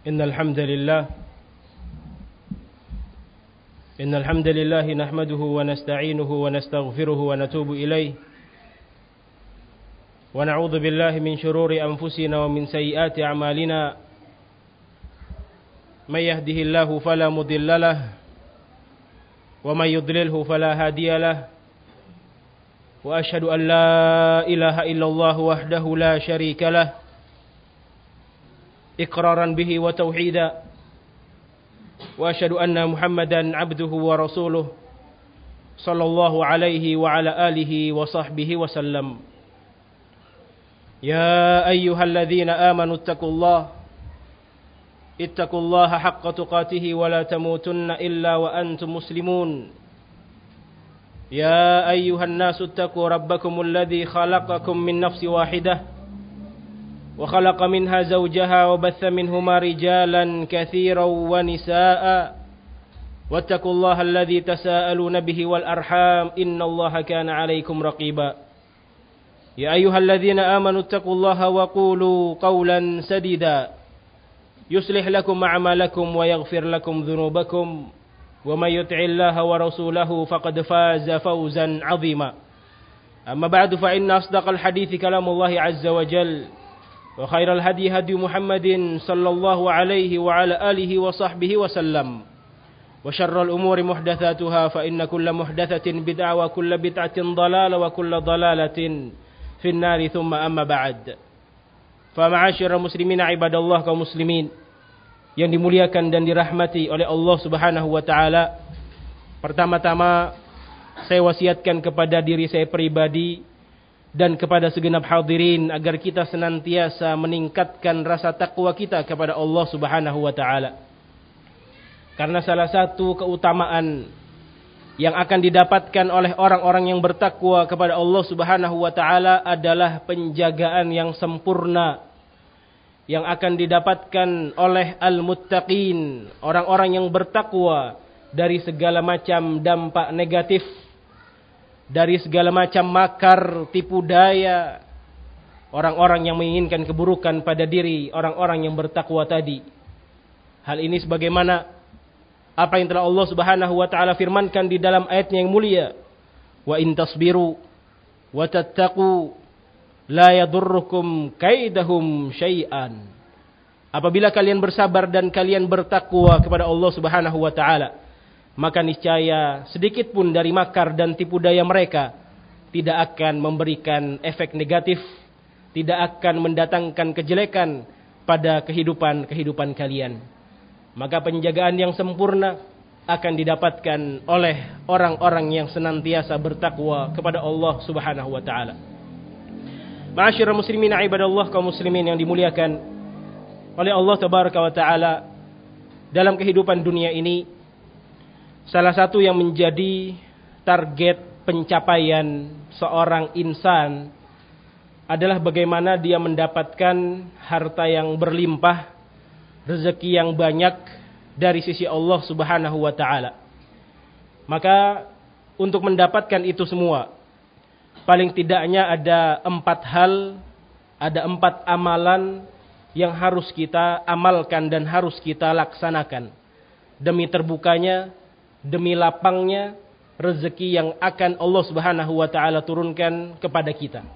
إن الحمد لله نحمده ونستعينه ونستغفره ونتوب إليه ونعوذ بالله من شرور أنفسنا ومن سيئات أعمالنا من يهده الله فلا مضل له ومن يضلله فلا هادي له وأشهد أن لا إله إلا الله وحده لا شريك له إقرارا به وتوحيدا وأشهد أن محمدا عبده ورسوله صلى الله عليه وعلى آله وصحبه وسلم يا أيها الذين آمنوا اتقوا الله حق تقاته ولا تموتن إلا وأنتم مسلمون يا أيها الناس اتقوا ربكم الذي خلقكم من نفس واحدة وخلق منها زوجها وبث منهما رجالا كثيرا ونساء واتقوا الله الذي تساءلون به والأرحام إن الله كان عليكم رقيبا يا أيها الذين آمنوا اتقوا الله وقولوا قولا سديدا يصلح لكم أعمالكم ويغفر لكم ذنوبكم ومن يطع الله ورسوله فقد فاز فوزا عظيما أما بعد فإن أصدق الحديث كلام الله عز وجل وخير الهدي هدي محمد صلى الله عليه وعلى آله وصحبه وسلم وشر الأمور محدثاتها فإن كل محدثة بدعة وكل بدعة ضلالة وكل ضلالة في النار ثم أما بعد فمعاشر المسلمين عباد الله kaum muslimin yang dimuliakan dan dirahmati oleh Allah Subhanahu wa taala. Pertama-tama saya wasiatkan kepada diri saya pribadi dan kepada segenap hadirin agar kita senantiasa meningkatkan rasa takwa kita kepada Allah Subhanahu wa taala. Karena salah satu keutamaan yang akan didapatkan oleh orang-orang yang bertakwa kepada Allah Subhanahu wa taala adalah penjagaan yang sempurna yang akan didapatkan oleh al-muttaqin, orang-orang yang bertakwa dari segala macam dampak negatif, dari segala macam makar, tipu daya orang-orang yang menginginkan keburukan pada diri orang-orang yang bertakwa tadi. Hal ini sebagaimana apa yang telah Allah Subhanahu wa taala firmankan di dalam ayatnya yang mulia, wa in tasbiru wa tattaqu la yadurrukum kaidahum syai'an. Apabila kalian bersabar dan kalian bertakwa kepada Allah Subhanahu wa taala, maka niscaya sedikit pun dari makar dan tipu daya mereka tidak akan memberikan efek negatif, tidak akan mendatangkan kejelekan pada kehidupan kalian. Maka penjagaan yang sempurna akan didapatkan oleh orang-orang yang senantiasa bertakwa kepada Allah Subhanahu wa taala. Ma'asyiral muslimin ibadallah kaum muslimin yang dimuliakan oleh Allah tabaraka wa taala, dalam kehidupan dunia ini salah satu yang menjadi target pencapaian seorang insan adalah bagaimana dia mendapatkan harta yang berlimpah, rezeki yang banyak dari sisi Allah Subhanahu wa taala. Maka untuk mendapatkan itu semua, paling tidaknya ada 4 hal, ada 4 amalan yang harus kita amalkan dan harus kita laksanakan demi terbukanya, demi lapangnya rezeki yang akan Allah Subhanahu wa taala turunkan kepada kita.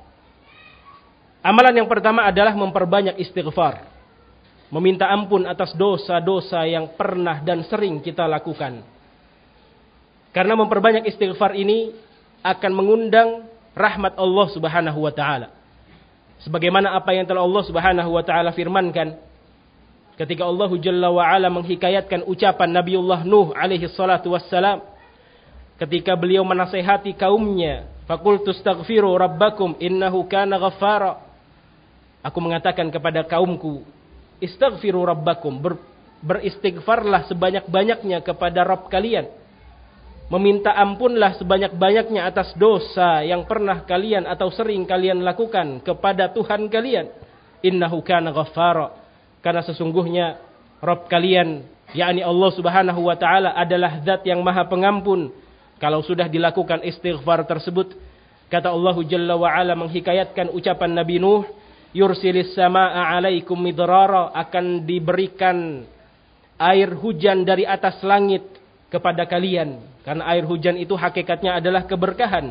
Amalan yang pertama adalah memperbanyak istighfar, meminta ampun atas dosa-dosa yang pernah dan sering kita lakukan. Karena memperbanyak istighfar ini akan mengundang rahmat Allah Subhanahu wa taala. Sebagaimana apa yang telah Allah Subhanahu wa taala firmankan ketika Allah Jalla wa ala menghikayatkan ucapan Nabiullah Nuh alaihi salatu wassalam ketika beliau menasihati kaumnya, faqultu astaghfiru rabbakum innahu kana ghaffara. Aku mengatakan kepada kaumku, istaghfiru rabbakum, beristighfarlah sebanyak-banyaknya kepada Rabb kalian. Meminta ampunlah sebanyak-banyaknya atas dosa yang pernah kalian atau sering kalian lakukan kepada Tuhan kalian. Innahu kana ghaffara. Karena sesungguhnya Rabb kalian, yakni Allah Subhanahu wa taala adalah zat yang maha pengampun. Kalau sudah dilakukan istighfar tersebut, kata Allah Jalla wa ala menghikayatkan ucapan Nabi Nuh, yursilis samaa'a 'alaikum midrara, akan diberikan air hujan dari atas langit kepada kalian. Karena air hujan itu hakikatnya adalah keberkahan.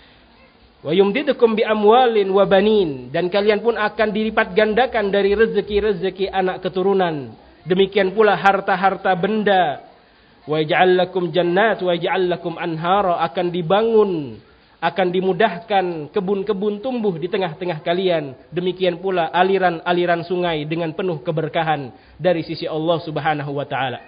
Wa yumdidukum bi amwalin wa banin, dan kalian pun akan dilipat gandakan dari rezeki-rezeki anak keturunan. Demikian pula harta-harta benda. Wa yaj'al lakum jannat wa yaj'al lakum anhara, akan dibangun, akan dimudahkan kebun-kebun tumbuh di tengah-tengah kalian. Demikian pula aliran-aliran sungai dengan penuh keberkahan dari sisi Allah Subhanahu wa taala.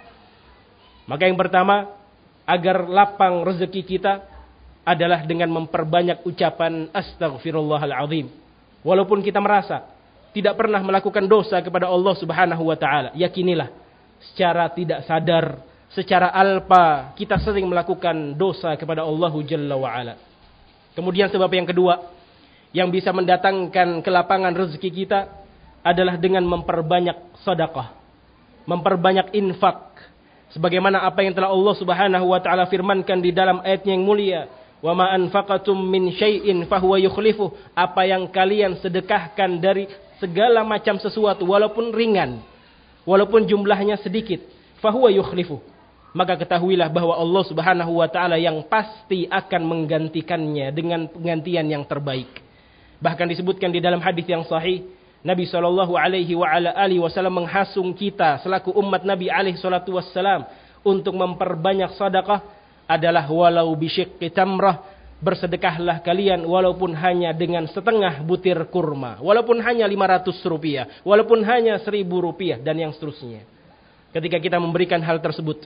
Maka yang pertama, agar lapang rezeki kita adalah dengan memperbanyak ucapan astaghfirullahal azim. Walaupun kita merasa tidak pernah melakukan dosa kepada Allah Subhanahu wa taala, yakinilah secara tidak sadar, secara alpa kita sering melakukan dosa kepada Allah Jalla wa ala. Kemudian sebab yang kedua yang bisa mendatangkan kelapangan rezeki kita adalah dengan memperbanyak sedekah, memperbanyak infak. Sebagaimana apa yang telah Allah Subhanahu wa taala firmankan di dalam ayatnya yang mulia, "Wa ma anfaqatum min syai'in fahuwa yukhlifuh." Apa yang kalian sedekahkan dari segala macam sesuatu, walaupun ringan, walaupun jumlahnya sedikit, fahuwa yukhlifuh, maka ketahuilah bahwa Allah Subhanahu wa taala yang pasti akan menggantikannya dengan penggantian yang terbaik. Bahkan disebutkan di dalam hadis yang sahih, Nabi sallallahu alaihi wasallam menghasung kita selaku umat Nabi alaihi salatu wassalam untuk memperbanyak sedekah adalah walau bisyiqqi tamrah, bersedekahlah kalian walaupun hanya dengan setengah butir kurma, walaupun hanya 500 rupiah, walaupun hanya 1000 rupiah, dan yang seterusnya. Ketika kita memberikan hal tersebut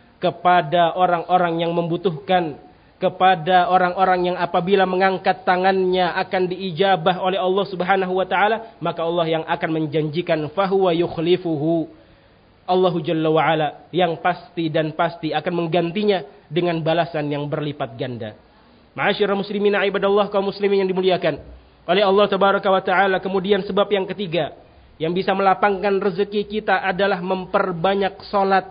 kepada orang-orang yang membutuhkan, kepada orang-orang yang apabila mengangkat tangannya akan diijabah oleh Allah Subhanahu wa taala, maka Allah yang akan menjanjikan fahuwa yukhlifuhu. Allah Jalla wa ala yang pasti dan pasti akan menggantinya dengan balasan yang berlipat ganda. Ma'asyiral muslimin ibadallah, kaum muslimin yang dimuliakan oleh Allah Tabaraka wa taala. Kemudian sebab yang ketiga yang bisa melapangkan rezeki kita adalah memperbanyak salat.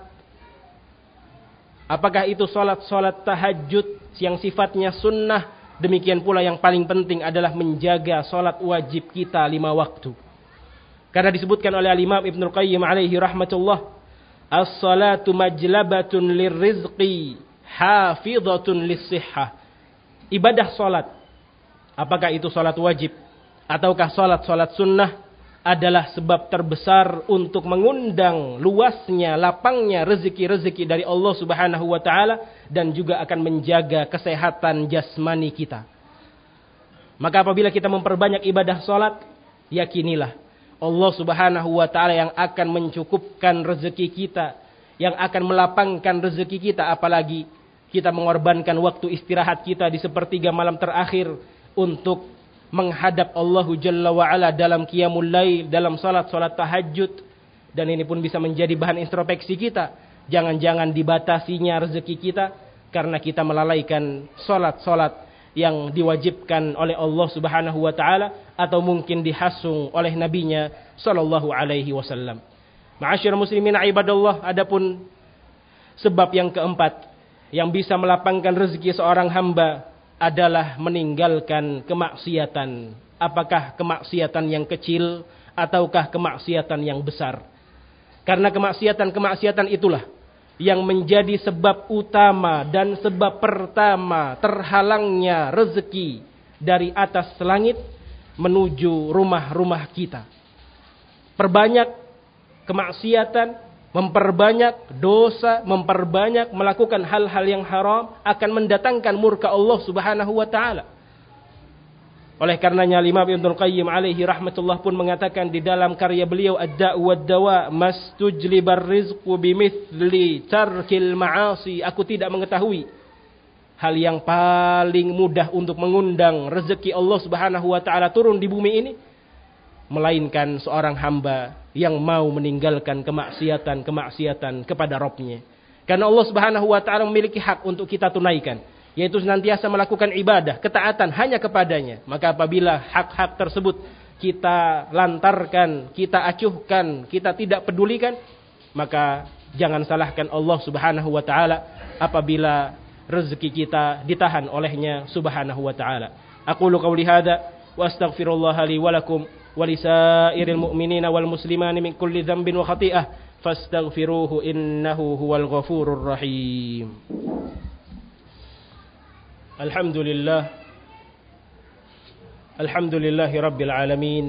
Apakah itu salat tahajud yang sifatnya sunnah, demikian pula yang paling penting adalah menjaga salat wajib kita 5 waktu. Karena disebutkan oleh Imam Ibnul Qayyim alaihi rahmatullah, as-salatu majlabatun lirrizqi hafizatun lis-sihhah. Ibadah salat, apakah itu salat wajib ataukah salat sunnah, adalah sebab terbesar untuk mengundang luasnya, lapangnya rezeki-rezeki dari Allah Subhanahu wa taala, dan juga akan menjaga kesehatan jasmani kita. Maka apabila kita memperbanyak ibadah salat, yakinilah Allah Subhanahu wa taala yang akan mencukupkan rezeki kita, yang akan melapangkan rezeki kita. Apalagi kita mengorbankan waktu istirahat kita di sepertiga malam terakhir untuk menghadap Allah Jalla wa'ala dalam qiyamul lail, dalam salat tahajud. Dan ini pun bisa menjadi bahan introspeksi kita. Jangan-jangan dibatasinya rezeki kita karena kita melalaikan salat yang diwajibkan oleh Allah Subhanahu wa taala, atau mungkin dihasung oleh nabinya sallallahu alaihi wasallam. Ma'asyiral muslimin ibadallah, adapun sebab yang keempat yang bisa melapangkan rezeki seorang hamba adalah meninggalkan kemaksiatan. Apakah kemaksiatan yang kecil ataukah kemaksiatan yang besar? Karena kemaksiatan itulah yang menjadi sebab utama dan sebab pertama terhalangnya rezeki dari atas langit menuju rumah-rumah kita. Perbanyak kemaksiatan, memperbanyak dosa, memperbanyak melakukan hal-hal yang haram akan mendatangkan murka Allah Subhanahu wa taala. Oleh karenanya Imam Ibnul Qayyim alaihi rahmatullah pun mengatakan di dalam karya beliau Ad-Da' wad-Dawa, mastujlibar rizqu bimithli tarkil ma'asi. Aku tidak mengetahui hal yang paling mudah untuk mengundang rezeki Allah Subhanahu wa taala turun di bumi ini, melainkan seorang hamba yang mau meninggalkan kemaksiatan kepada Rabb-Nya. Karena Allah Subhanahu wa taala memiliki hak untuk kita tunaikan, yaitu senantiasa melakukan ibadah, ketaatan hanya kepadanya. Maka apabila hak-hak tersebut kita lantarkan, kita acuhkan, kita tidak pedulikan, maka jangan salahkan Allah Subhanahu wa taala apabila rezeki kita ditahan olehnya Subhanahu wa taala. Aqulu qawli hadza wa astaghfirullah li wa lakum ولسائر المؤمنين والمسلمات من كل ذنب وخطيئة فاستغفروه إنه هو الغفور الرحيم. الحمد لله رب العالمين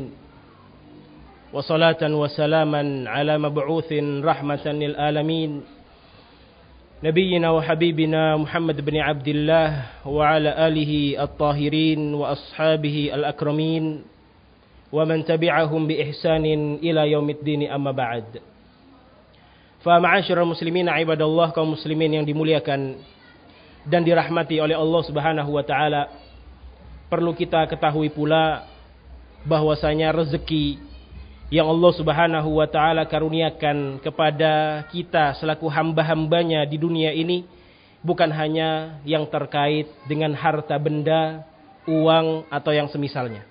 وصلاة وسلاما على مبعوث رحمة للعالمين نبينا وحبيبنا محمد بن عبد الله وعلى آله الطاهرين وأصحابه الأكرمين ومن تبعهم بإحسان إلى يوم الدين أما بعد. Fa'ma'asyiral muslimin ibadallah, kaum muslimin yang dimuliakan dan dirahmati oleh Allah Subhanahu wa taala, perlu kita ketahui pula bahwasanya rezeki yang Allah Subhanahu wa taala karuniakan kepada kita selaku hamba-hambanya di dunia ini bukan hanya yang terkait dengan harta benda, uang atau yang semisalnya.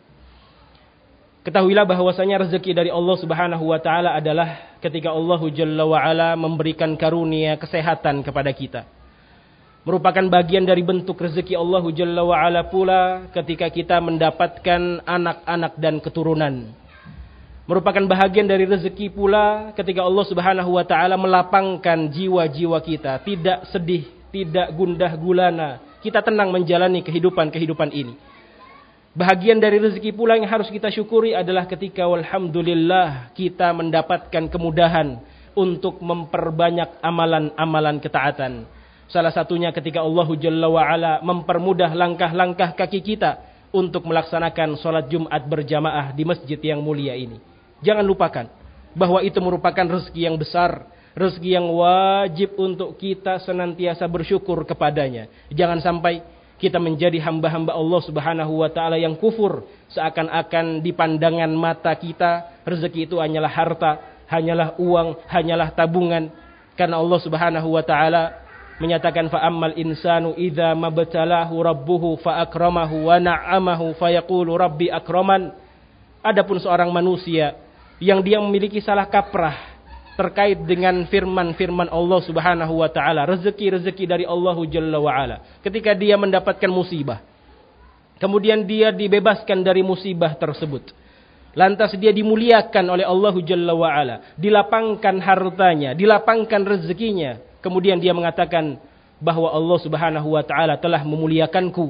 Ketahuilah bahwasanya rezeki dari Allah Subhanahu wa taala adalah ketika Allah Jalla wa Ala memberikan karunia kesehatan kepada kita. Merupakan bagian dari bentuk rezeki Allah Jalla wa Ala pula ketika kita mendapatkan anak-anak dan keturunan. Merupakan bahagian dari rezeki pula ketika Allah Subhanahu wa taala melapangkan jiwa-jiwa kita, tidak sedih, tidak gundah gulana. Kita tenang menjalani kehidupan ini. Bahagian dari rezeki pula yang harus kita syukuri adalah ketika walhamdulillah kita mendapatkan kemudahan untuk memperbanyak amalan-amalan ketaatan. Salah satunya ketika Allah Jalla wa Ala mempermudah langkah-langkah kaki kita untuk melaksanakan sholat Jumat berjamaah di masjid yang mulia ini. Jangan lupakan bahwa itu merupakan rezeki yang besar, rezeki yang wajib untuk kita senantiasa bersyukur kepadanya. Jangan sampai kita menjadi hamba-hamba Allah Subhanahu wa taala yang kufur, seakan-akan di pandangan mata kita rezeki itu hanyalah harta, hanyalah uang, hanyalah tabungan. Karena Allah Subhanahu wa taala menyatakan fa ammal insanu idza mabtalahu rabbuhu fa akramahu wa na'amahu fayaqulu rabbi akraman. Adapun seorang manusia yang dia memiliki salah kaprah terkait dengan firman-firman Allah Subhanahu wa taala, rezeki-rezeki dari Allah Jalla wa Ala. Ketika dia mendapatkan musibah, kemudian dia dibebaskan dari musibah tersebut, lantas dia dimuliakan oleh Allah Jalla wa Ala, dilapangkan hartanya, dilapangkan rezekinya, kemudian dia mengatakan bahwa Allah Subhanahu wa taala telah memuliakanku.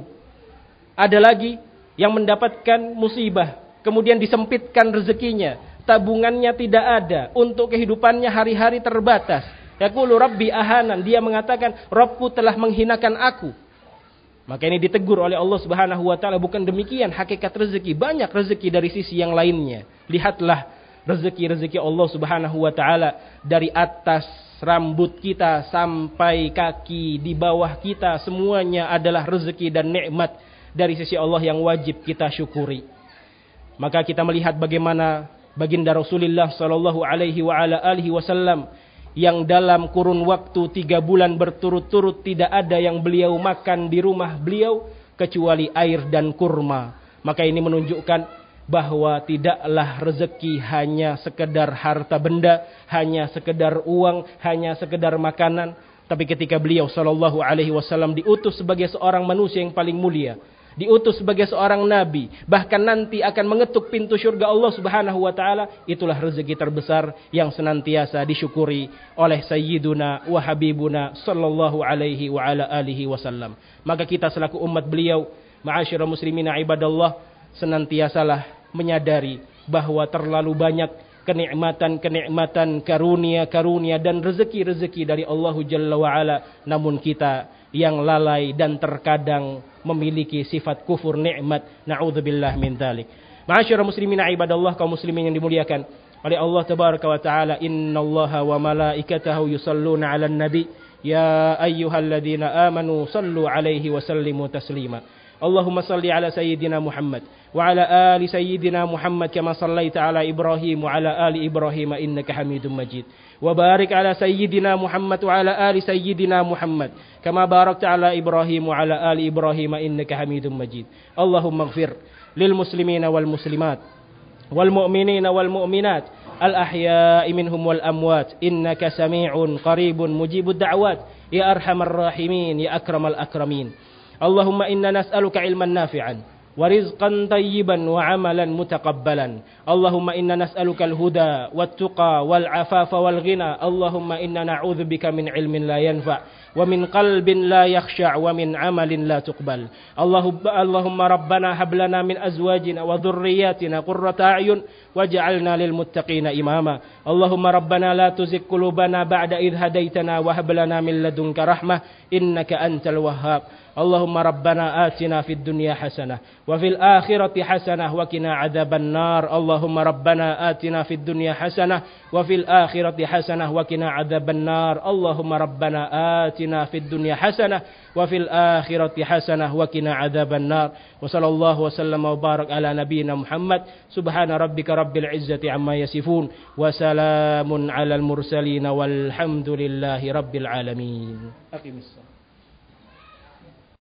Ada lagi yang mendapatkan musibah, kemudian disempitkan rezekinya, tabungannya tidak ada, untuk kehidupannya hari-hari terbatas. Yaqulu rabbi ahanan, dia mengatakan Rabbku telah menghinakan aku. Maka ini ditegur oleh Allah Subhanahu wa taala, bukan demikian hakikat rezeki. Banyak rezeki dari sisi yang lainnya. Lihatlah rezeki-rezeki Allah Subhanahu wa taala dari atas rambut kita sampai kaki di bawah kita, semuanya adalah rezeki dan nikmat dari sisi Allah yang wajib kita syukuri. Maka kita melihat bagaimana baginda Rasulullah sallallahu alaihi wa ala alihi wasallam yang dalam kurun waktu 3 bulan berturut-turut tidak ada yang beliau makan di rumah beliau kecuali air dan kurma. Maka ini menunjukkan bahwa tidaklah rezeki hanya sekedar harta benda, hanya sekedar uang, hanya sekedar makanan. Tapi ketika beliau sallallahu alaihi wasallam diutus sebagai seorang manusia yang paling mulia, diutus sebagai seorang nabi, bahkan nanti akan mengetuk pintu surga Allah Subhanahu wa taala, itulah rezeki terbesar yang senantiasa disyukuri oleh sayyiduna wa habibuna sallallahu alaihi wa ala alihi wasallam. Maka kita selaku umat beliau, ma'asyiral muslimin ibadallah, senantiasalah menyadari bahwa terlalu banyak kenikmatan-kenikmatan, karunia-karunia dan rezeki-rezeki dari Allah Jalla wa Ala, namun kita yang lalai dan terkadang memiliki sifat kufur nikmat. Na'udzubillah min dzalik. Ma'asyiral muslimin ibadallah, kaum muslimin yang dimuliakan oleh Allah tabaraka wa taala, innallaha wa malaikatahu yusalluna 'alan nabi ya ayyuhalladzina amanu sallu 'alaihi wa sallimu taslima. Allahumma salli ala sayyidina Muhammad wa ala ali sayyidina Muhammad kama sallaita ala Ibrahim wa ala ali Ibrahim innaka Hamidum Majid. Wa barik ala sayyidina Muhammad wa ala ali sayyidina Muhammad kama barakta ala Ibrahim wa ala ali Ibrahim innaka Hamidum Majid. Allahumma ighfir lil muslimina wal muslimat wal mu'minina wal mu'minat al ahya'i minhum wal amwat innaka sami'un qaribun mujibud da'wat ya arhamar rahimin ya akramal akramin. Allahumma inna nas'aluka ilman nafi'an ورزقا طيبا وعملا متقبلا. اللهم إنا نسألك الهدى والتقى والعفاف والغنى. اللهم إنا نعوذ بك من علم لا ينفع ومن قلب لا يخشع ومن عمل لا تقبل. اللهم ربنا هب لنا من أزواجنا وذرياتنا قرة أعين واجعلنا للمتقين إماما. اللهم ربنا لا تزغ قلوبنا بعد إذ هديتنا وهب لنا من لدنك رحمة إنك أنت الوهاب. اللهم ربنا آتنا في الدنيا حسنة وفي الآخرة حسنة وقنا عذاب النار. اللهم ربنا آتنا في الدنيا حسنة وفي الآخرة حسنة وقنا عذاب النار. اللهم ربنا آتنا في الدنيا حسنة وفي الآخرة حسنة وقنا عذاب النار. وصلى الله وسلم وبارك على نبينا محمد. سبحان ربك رب العزة عما يصفون وسلام على المرسلين والحمد لله رب العالمين. أقم الصلاة.